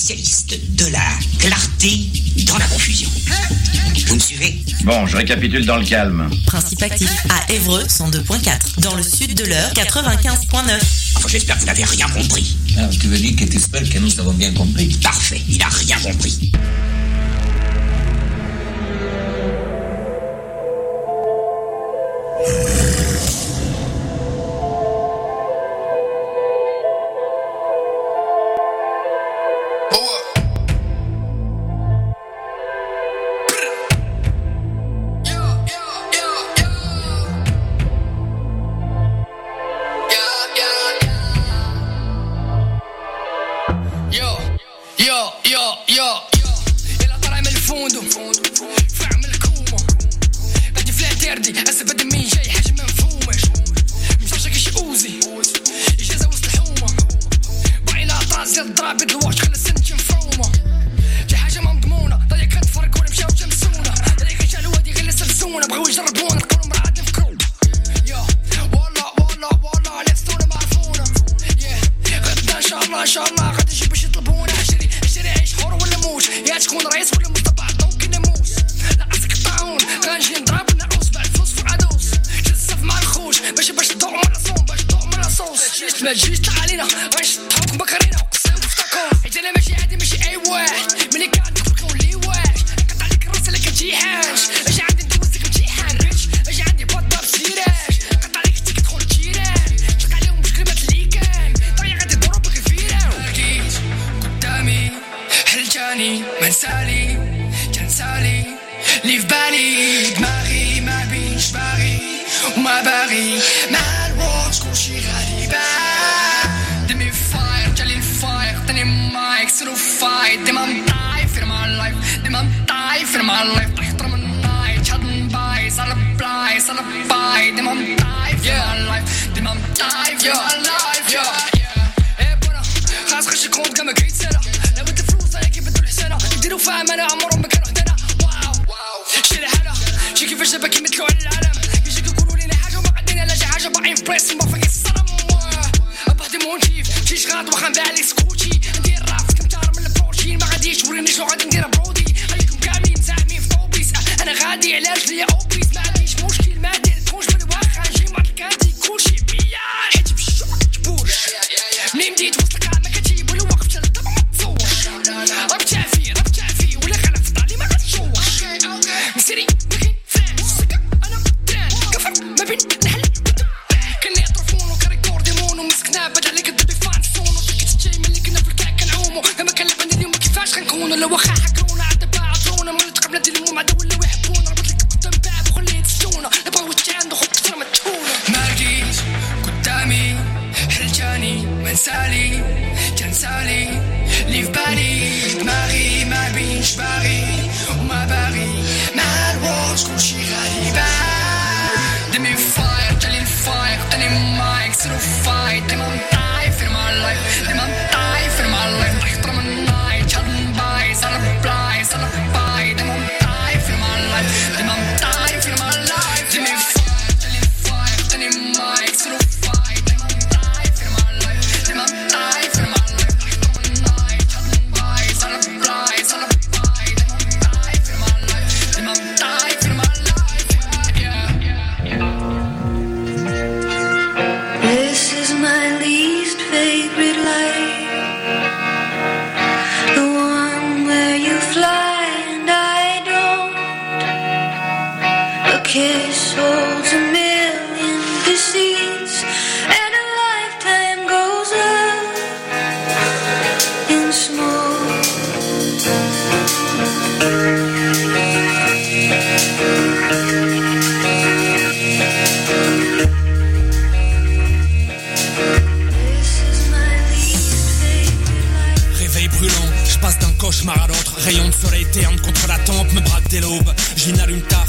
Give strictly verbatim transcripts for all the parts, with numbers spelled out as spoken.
spécialiste de la clarté dans la confusion. Vous me suivez ? Bon, je récapitule dans le calme. Principe actif à Évreux cent deux virgule quatre. Dans le sud de l'Eure quatre-vingt-quinze virgule neuf. Enfin, j'espère que vous n'avez rien compris. Ah, tu veux dire que tu espères que nous avons bien compris? Parfait, il a rien compris.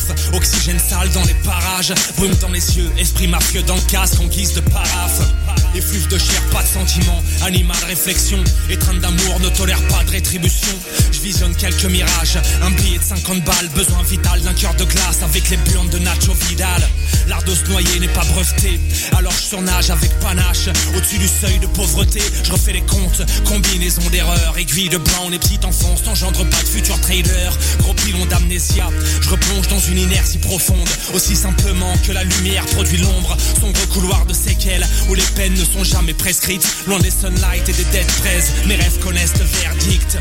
Brume dans les yeux, esprit mafieux dans le casque en guise de paraphe. Effluve de chair, pas de sentiment, animal réflexion. Étreinte d'amour ne tolère pas de rétribution. Je visionne quelques mirages, un billet de cinquante balles. Besoin vital d'un cœur de glace avec les burnes de Nacho Vidal. L'art de se noyer n'est pas breveté, alors je surnage avec panache. Au-dessus du seuil de pauvreté, je refais les comptes. Combinaison d'erreurs, aiguille de brown et petite enfance n'engendre pas de futur trader. Gros pilon d'amnésia, je replonge dans une inertie profonde. Aussi simplement que la lumière produit l'ombre. Sombre couloir de séquelles où les peines ne sont jamais prescrites. Loin des sunlight et des dead press, mes rêves connaissent le verdict.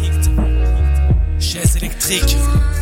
Chaise électrique,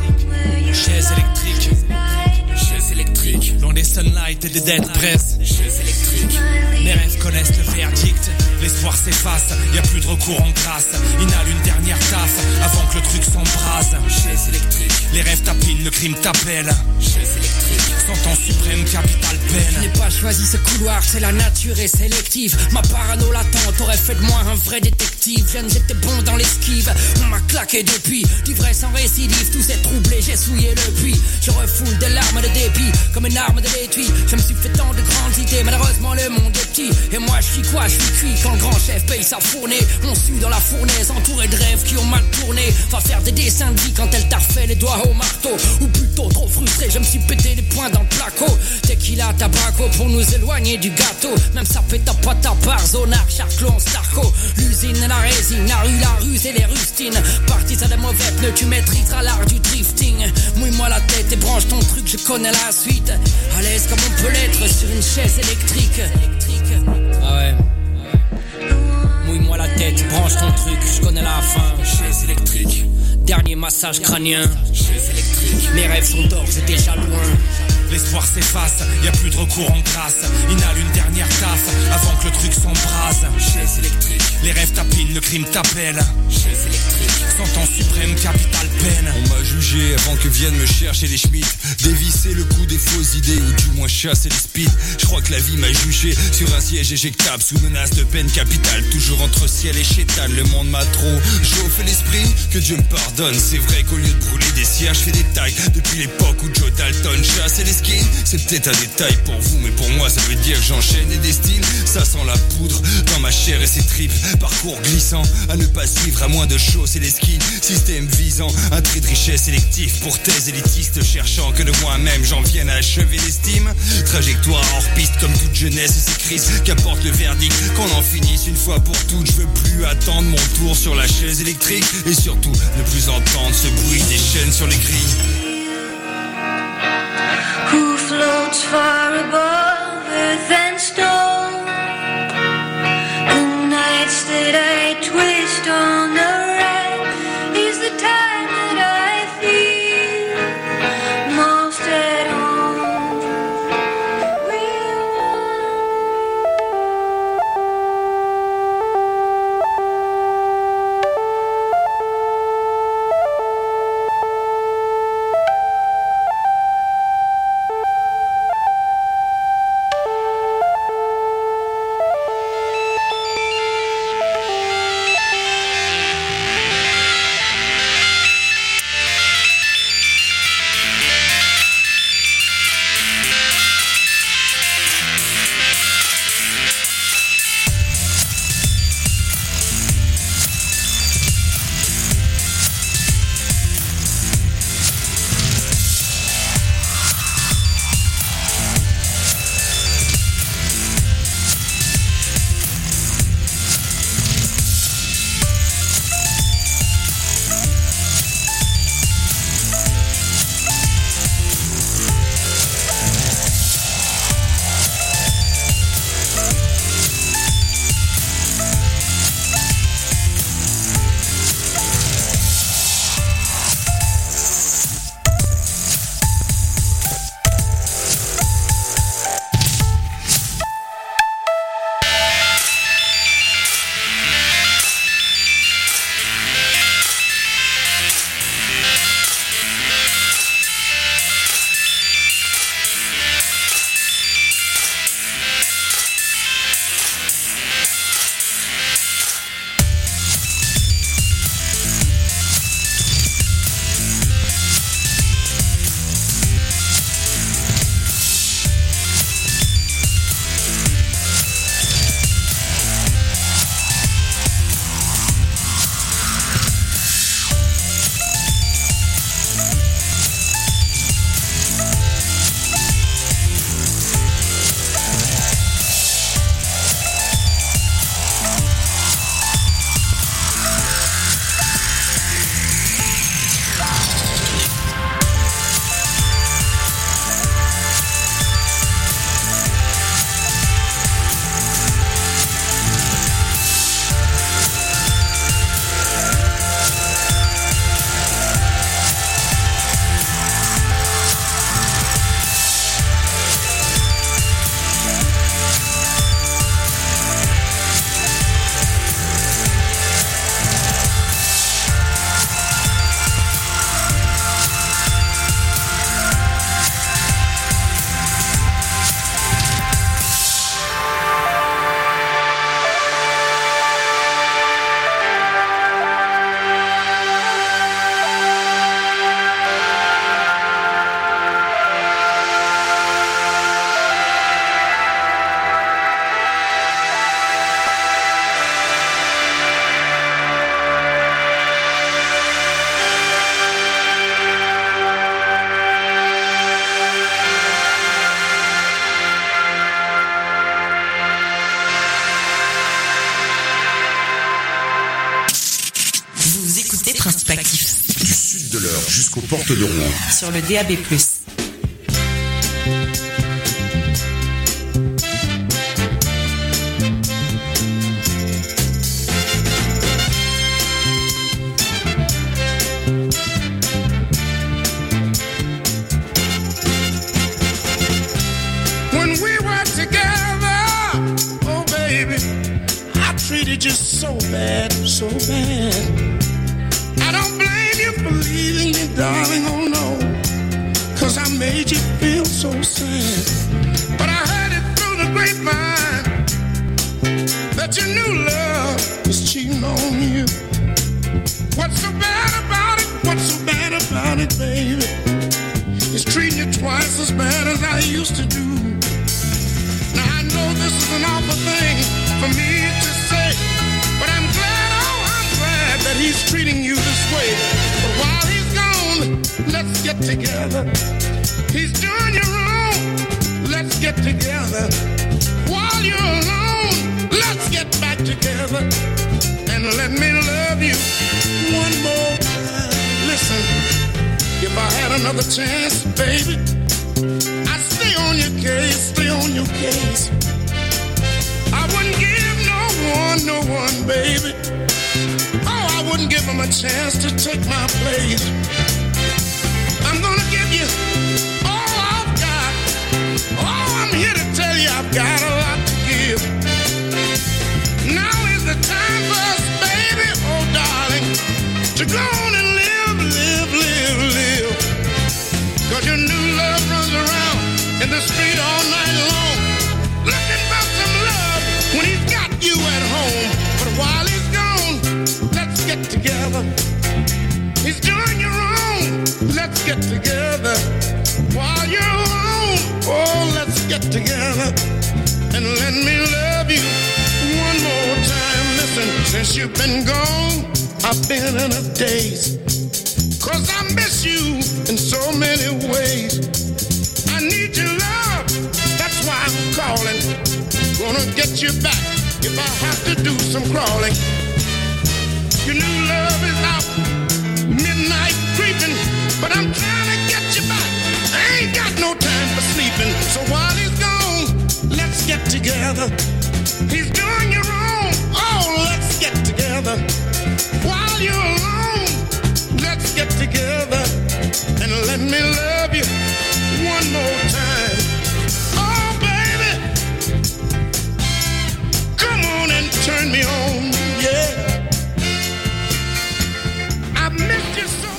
chaise électrique, chaise électrique. Loin des sunlight et des dead press, chaise électrique. Mes rêves connaissent le verdict. L'espoir s'efface, y a plus de recours en grâce. Inhale une dernière taffe avant que le truc s'embrase. Chaise électrique. Les rêves tapinent, le crime t'appelle. Chaise électrique. Sentence suprême, capitale peine. Je n'ai pas choisi ce couloir, c'est la nature est sélective. Ma parano latente aurait fait de moi un vrai détective. Jeune, j'étais bon dans l'esquive, on m'a claqué depuis. D'ivresse sans récidive, tout s'est troublé, j'ai souillé le puits. Je refoule des larmes de dépit, comme une arme de l'étui. Je me suis fait tant de grandes idées, malheureusement le monde est petit. Et moi je suis quoi, je suis cuit quand le grand chef paye sa fournée. On sue dans la fournaise, entouré de rêves qui ont mal tourné. Va faire des dessins de vie quand elle t'a refait les doigts au marteau. Ou plutôt trop frustré, je me suis pété les poings dans le placo. Tequila, tabaco pour nous éloigner du gâteau. Même ça fait ta pâte à part, Zonar, Charclon, Starco. L'usine et la résine, la rue, la ruse et les rustines. Parti à des mauvais pneus, tu maîtriseras l'art du drifting. Mouille-moi la tête et branche ton truc, je connais la suite. À l'aise comme on peut l'être sur une chaise électrique. Ah ouais. Mouille-moi la tête, branche ton truc, je connais la fin. Chaise électrique. Dernier massage crânien. Chaise électrique. Mes rêves sont d'ores et déjà loin. L'espoir s'efface, y a plus de recours en grâce. Inhale une dernière taffe avant que le truc s'embrase. Chaise électrique. Les rêves tapinent, le crime t'appelle. Chaise électrique. Sentence suprême, capitale peine. On m'a jugé avant que viennent me chercher les schmitts. Dévisser le coup des fausses idées ou du moins chasser les speeds. Je crois que la vie m'a jugé sur un siège éjectable sous menace de peine capitale. Toujours entre ciel et chétane, le monde m'a trop chauffé l'esprit. Que Dieu me pardonne, c'est vrai qu'au lieu de brûler des cierges, je fais des tailles. Depuis l'époque où Joe Dalton chassait les skins. C'est peut-être un détail pour vous, mais pour moi ça veut dire que j'enchaîne et des styles. Ça sent la poudre dans ma chair et ses tripes. Parcours glissant, à ne pas suivre à moins de chausser les skis. Système visant, un tri de richesse sélectif pour thèse élitistes cherchant que de moi-même j'en vienne à achever l'estime. Trajectoire hors piste comme toute jeunesse et ses crises qu'apporte le verdict. Qu'on en finisse une fois pour toutes, je veux plus attendre mon tour sur la chaise électrique. Et surtout, ne plus entendre ce bruit des chaînes sur les grilles. Who floats far above earth and stone? The nights that I twist on the rack is the time that I feel most at home. jusqu'aux portes de Rouen. Sur le D A B plus. Just so bad, so bad. I don't blame you for leaving me, darling, oh no, 'cause I made you feel so sad. But I heard it through the grapevine that your new love was cheating on you. What's so bad about it? What's so bad about it, baby? It's treating you twice as bad as I used to do. Now I know this is an awful thing for me to say, but I'm glad, oh, I'm glad that he's treating you this way. But while he's gone, let's get together. He's doing you wrong, let's get together. While you're alone, let's get back together. And let me love you one more time. Listen, if I had another chance, baby, I'd stay on your case, stay on your case. I wouldn't give no one, no one, baby. Oh, I wouldn't give him a chance to take my place. I'm gonna give you all I've got. Oh, I'm here to tell you I've got a lot to give. Now is the time for us, baby, oh darling, to go on and live, live, live, live. 'Cause your new love runs around in the street all night long, looking for some love when he's got you at home. But while he's gone, let's get together. He's doing you wrong, let's get together. While you're alone, oh, let's get together. And let me love you one more time. Listen, since you've been gone, I've been in a daze. 'Cause I miss you in so many ways. I need your love, that's why I'm calling. Gonna get you back if I have to do some crawling. Your new love is out, midnight creeping, but I'm trying to get you back. I ain't got no time for sleeping. So while he's gone, let's get together. He's doing you wrong, oh, let's get together. While you're alone, let's get together. And let me love you one more time. Oh, baby, come on and turn me on, yeah. I missed you so.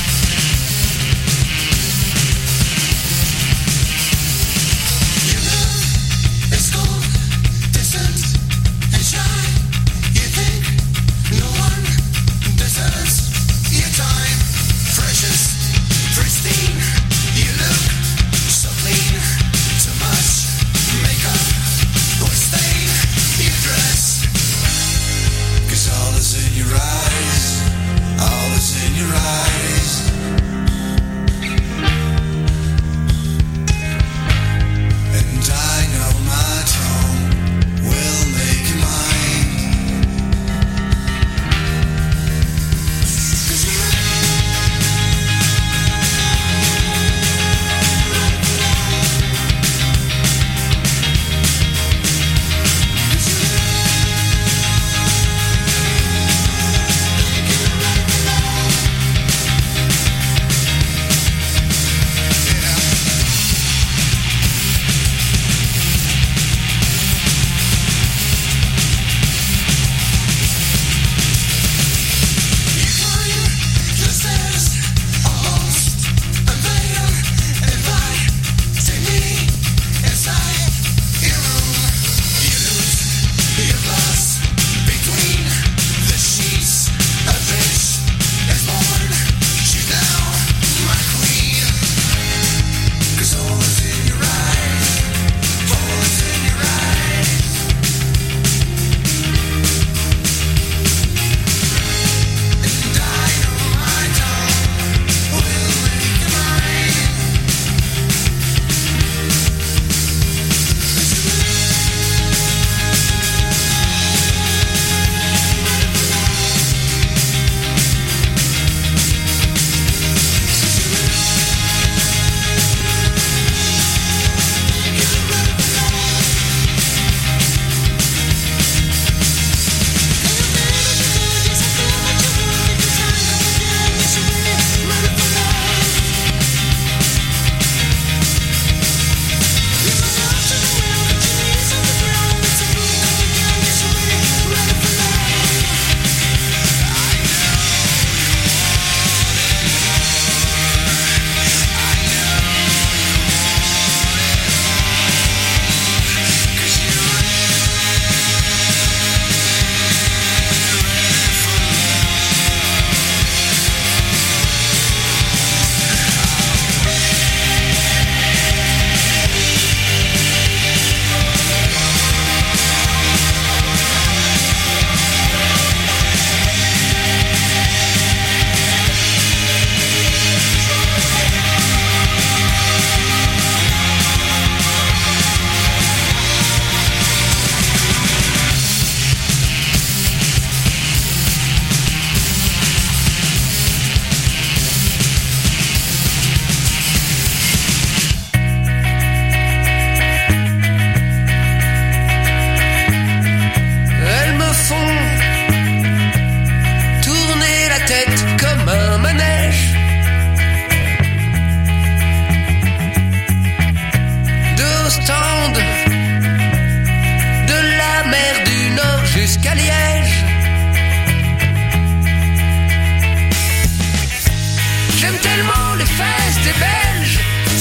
You know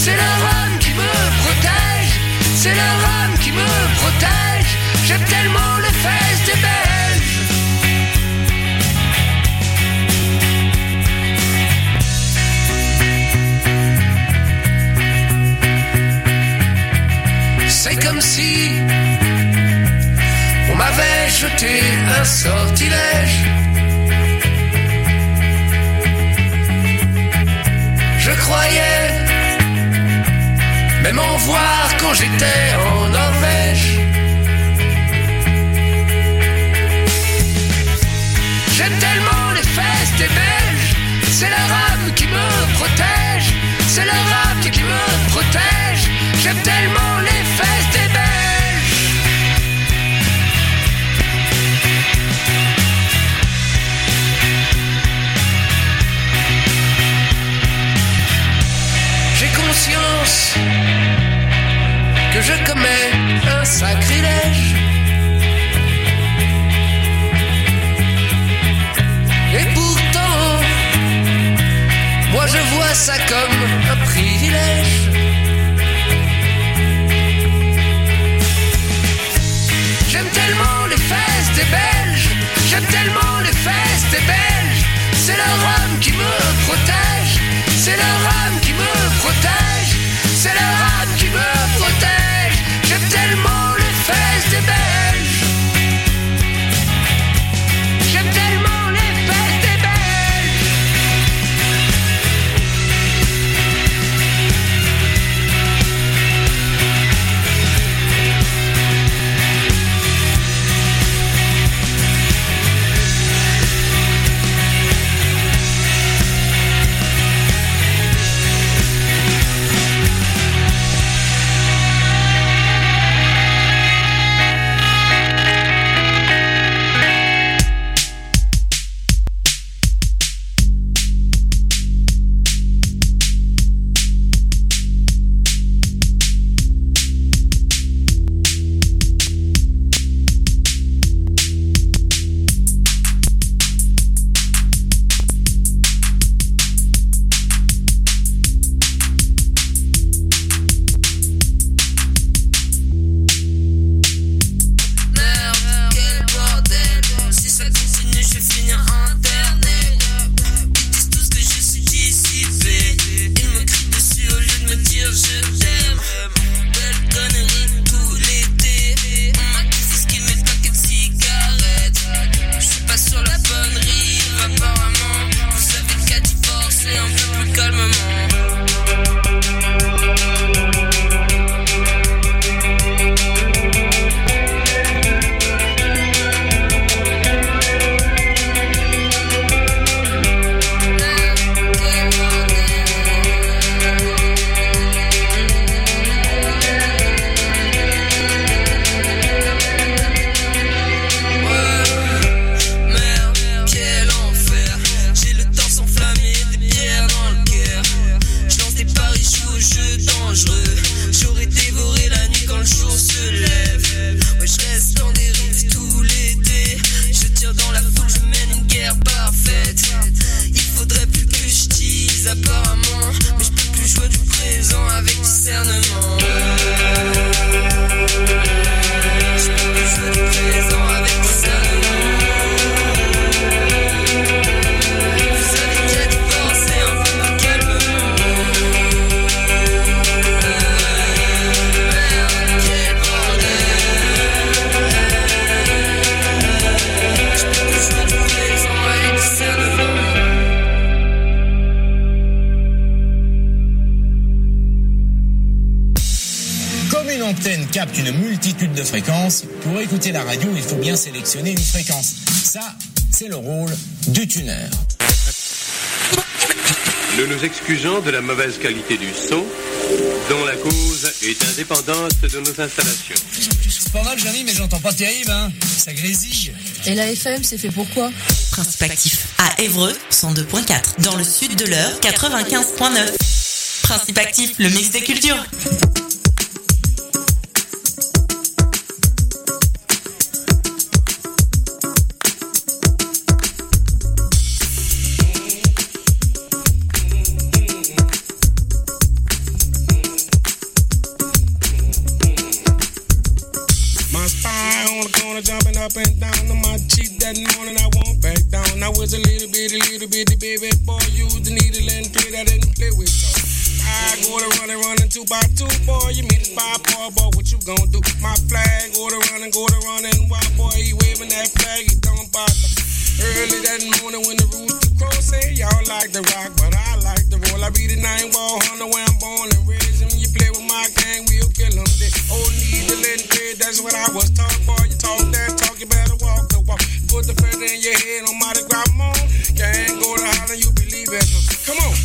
c'est le rhum qui me protège, c'est le rhum qui me protège. J'aime tellement les fesses des Belges. C'est comme si on m'avait jeté un sortilège. Je croyais même en voir quand j'étais en Norvège. J'aime tellement les fesses des Belges. C'est le rhum qui me protège, c'est le rhum qui me protège. J'aime tellement les fesses des Belges. J'ai conscience que je commets un sacrilège. Et pourtant, moi je vois ça comme un privilège. J'aime tellement les fesses des Belges, j'aime tellement les fesses des Belges. C'est le rhum qui me protège, c'est le rhum qui me protège, c'est le rhum qui me protège. J'aime tellement les fesses des Belges. J'aime tellement les fesses des Belges. Capte une multitude de fréquences. Pour écouter la radio, il faut bien sélectionner une fréquence. Ça, c'est le rôle du tuner. Nous nous excusons de la mauvaise qualité du son, dont la cause est indépendante de nos installations. C'est pas mal, Johnny, mais j'entends pas terrible, hein. Ça grésille. Et la F M, c'est fait pour quoi? Principe actif. À Évreux, cent deux virgule quatre. Dans le sud de l'Eure, quatre-vingt-quinze virgule neuf. Principe actif, le mix des cultures. the corner, jumping up and down on my cheek that morning. I won't back down. I was a little bitty, little bitty baby boy. Used the needle and thread. I didn't play with so. I go to running, running two by two, boy. You meet a spy, boy, boy. What you gonna do? My flag, go to running, go to running. Why, boy, he waving that flag? He don't bother. Early that morning when the rooster crow say y'all like the rock, but I like the roll. I be the nine ball hunter where I'm born and raised. And when you play with my gang, we'll kill them. They old needle and thread, that's what I was taught, boy. You talk that talk, you better walk the walk. Put the feather in your head on my grab on. Gang go to holler, you believe it. Come on.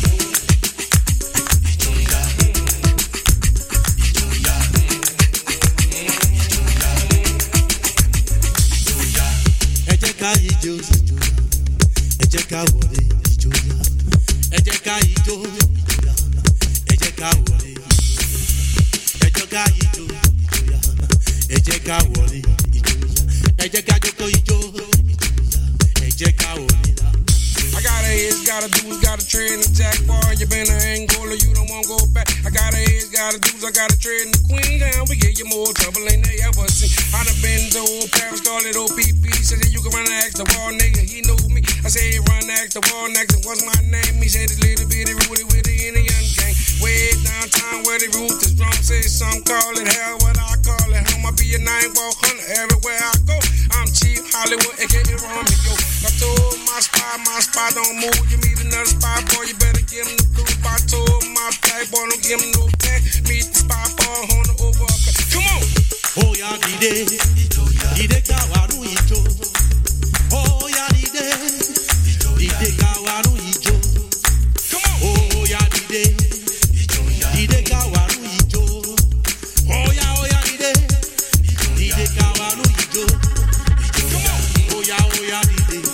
Ká ijó ijó ẹ jẹ́ ká wọlé ijó ya ẹ jẹ́ ká ijó ijó ya ẹ jẹ́ ká wọlé ijó ẹ jẹ́ ká ijó ijó ya ẹ jẹ́ ká wọlé ijó ya ẹ jẹ́ ká jókòó ijó ijó ya ẹ jẹ́ ká wọlé la. I got a hits, got a dudes, got a trade in the jack bar. You been an Angola, you don't want to go back. I got a hits, got a dudes, I got a trade in the Queen down. We get you more trouble than they ever seen. I done been to old Paris, call it O P P. Said that you can run and ask the wall, nigga, he knew me. I said, run and ask the wall, next, what's my name? He said, it's little bitty Rudy with the Indian gang. Way downtown where the roof is drum. Say some call it hell, what I call it home. I be a nine ball hunter everywhere I go. I'm Chief Hollywood, A K A Romeo. I told my spy, my spy don't move. You meet another spy, boy, you better give him the blue. I told my flag, boy, don't give him no pack. Meet the spy, boy, on the over. Come on. Oh, yeah, dide, dide kawaru ijo. Oh, yeah, dide, dide kawaru ijo. Come on. Oh, yeah, dide, dide kawaru ijo. Oh, yeah, oh, yeah, dide, dide kawaru ijo. Come on. Oh, yeah, oh, yeah, dide.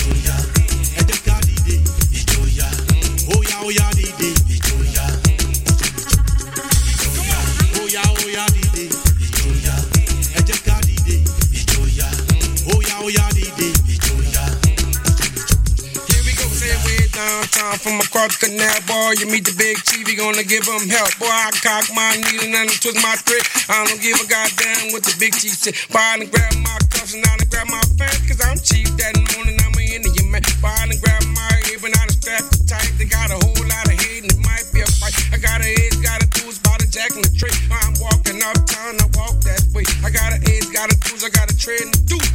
Oh yeah, oh yeah, dide. Oh yeah, oh yeah, dide. Ẹ jẹ́ ká dìde. Oh yeah, oh yeah, dide. Here we go, say way downtown from across the canal, boy. You meet the big chief, he gonna give him help. Boy, I cock my needle and twist my thread. I don't give a goddamn what the big chief said. Boy, I done grab my cuffs and I done grab my pants, cause I'm chief that morning, I'm an Indian man. Boy, I done grab my apron, I done strapped it tight. They got a whole lot of hate and it might be a fight. I got a edge, got a tools, by the jack in the tree. I'm walking uptown, I walk that way. I got a edge, got a tools, I got a tread in the deuce.